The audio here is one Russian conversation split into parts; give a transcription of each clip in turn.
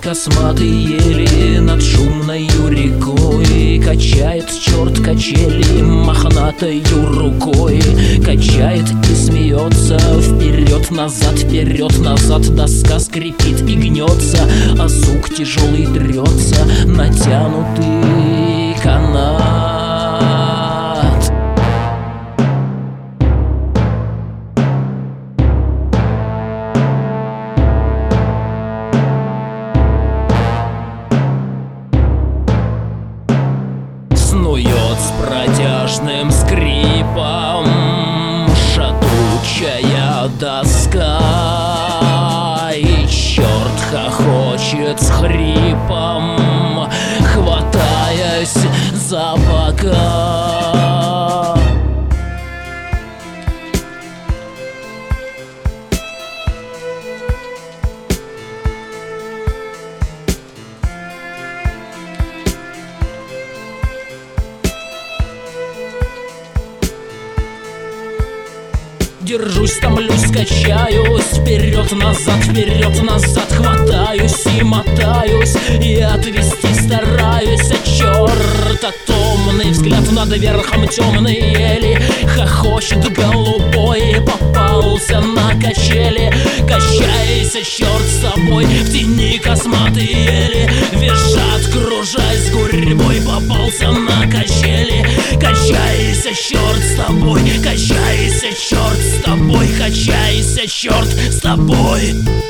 косматые ели над шумною рекой. Качает черт качели мохнатою рукой, качает и смеется. Вперед-назад, вперед-назад, доска скрипит и гнется, а сук тяжелый трется натянутый канат. Снует с протяжным скрипом шатучая доска, и черт хохочет с хрипом, хватаясь за бока. Держусь, томлюсь, качаюсь, вперед-назад, хватаюсь и мотаюсь, и отвести стараюсь от черта. Томный взгляд над верхом темной ели, хохочет голубой, попался на качели. Качайся, черт с тобой, в тени косматые ели визжат, кружась гурьбой, попался на качели. Качайся, черт с тобой, качайся, черт с тобой, качайся, черт с тобой.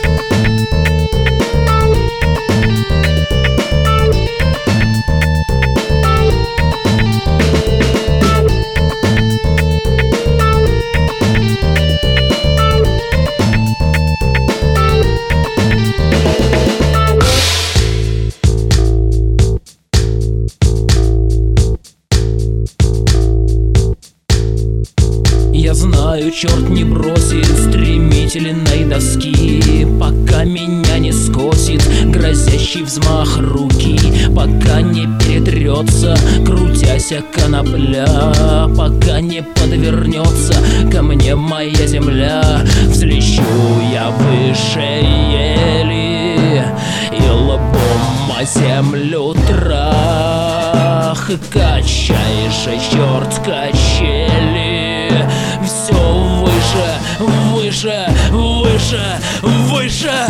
Я знаю, черт не бросит стремительной доски, пока меня не скосит грозящий взмах руки, пока не перетрется, крутяся конопля, пока не подвернется ко мне моя земля. Взлещу я выше ели и лбом о землю трах. Качаешь, черт, качели, все выше, выше, выше, выше.